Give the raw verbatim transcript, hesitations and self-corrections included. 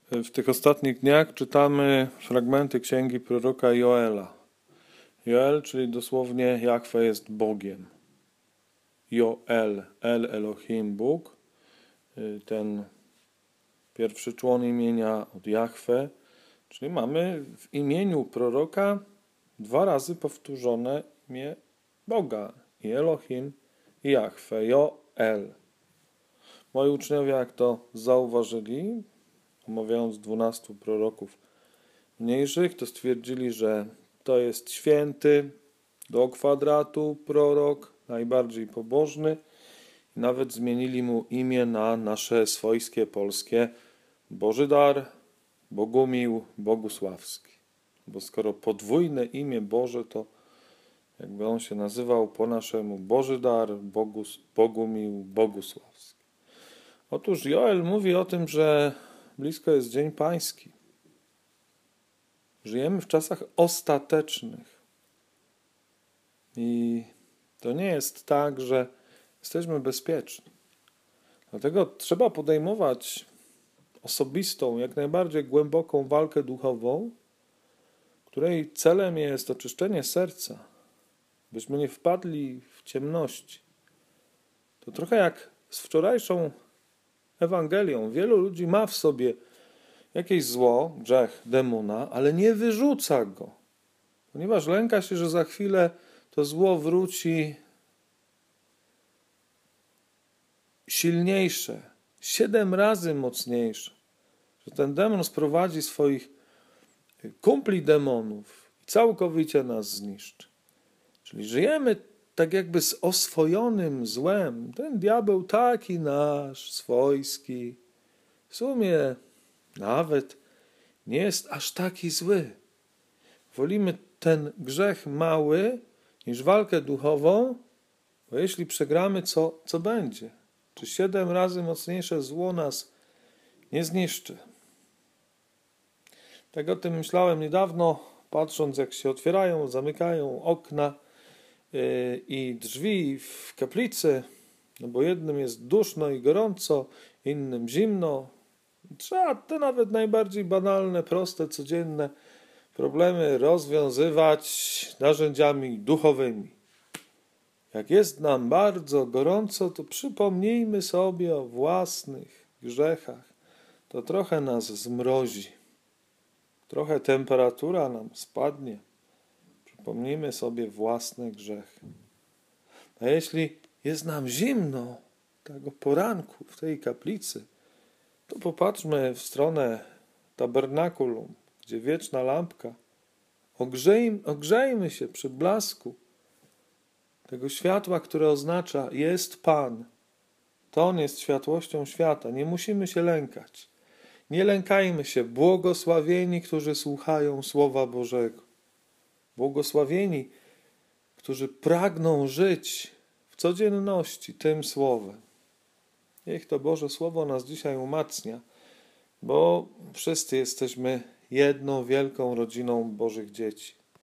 W tych ostatnich dniach czytamy fragmenty księgi proroka Joela. Joel, czyli dosłownie Jahwe jest Bogiem. Joel, El Elohim, Bóg. Ten pierwszy człon imienia od Jahwe. Czyli mamy w imieniu proroka dwa razy powtórzone imię Boga. I Elohim, i Jahwe. Joel. Moi uczniowie, jak to zauważyli, omawiając dwunastu proroków mniejszych, to stwierdzili, że to jest święty do kwadratu prorok, najbardziej pobożny. I nawet zmienili mu imię na nasze swojskie polskie Bożydar, Bogumił, Bogusławski. Bo skoro podwójne imię Boże, to jakby on się nazywał po naszemu Bożydar, Bogus, Bogumił, Bogusławski. Otóż Joel mówi o tym, że blisko jest Dzień Pański. Żyjemy w czasach ostatecznych. I to nie jest tak, że jesteśmy bezpieczni. Dlatego trzeba podejmować osobistą, jak najbardziej głęboką walkę duchową, której celem jest oczyszczenie serca, byśmy nie wpadli w ciemności. To trochę jak z wczorajszą Ewangelią. Wielu ludzi ma w sobie jakieś zło, grzech, demona, ale nie wyrzuca go, ponieważ lęka się, że za chwilę to zło wróci silniejsze, siedem razy mocniejsze, że ten demon sprowadzi swoich kumpli demonów i całkowicie nas zniszczy. Czyli żyjemy tak jakby z oswojonym złem. Ten diabeł taki nasz, swojski, w sumie nawet nie jest aż taki zły. Wolimy ten grzech mały niż walkę duchową, bo jeśli przegramy, co, co będzie? Czy siedem razy mocniejsze zło nas nie zniszczy? Tak o tym myślałem niedawno, patrząc jak się otwierają, zamykają okna yy, i drzwi w kaplicy, no bo jednym jest duszno i gorąco, innym zimno. Trzeba te nawet najbardziej banalne, proste, codzienne problemy rozwiązywać narzędziami duchowymi. Jak jest nam bardzo gorąco, to przypomnijmy sobie o własnych grzechach. To trochę nas zmrozi. Trochę temperatura nam spadnie. Przypomnijmy sobie własne grzechy. A jeśli jest nam zimno tego poranku w tej kaplicy, to popatrzmy w stronę tabernakulum, gdzie wieczna lampka. Ogrzejmy, ogrzejmy się przy blasku tego światła, które oznacza jest Pan. To On jest światłością świata. Nie musimy się lękać. Nie lękajmy się. Błogosławieni, którzy słuchają Słowa Bożego. Błogosławieni, którzy pragną żyć w codzienności tym Słowem. Niech to Boże Słowo nas dzisiaj umacnia, bo wszyscy jesteśmy jedną wielką rodziną Bożych dzieci.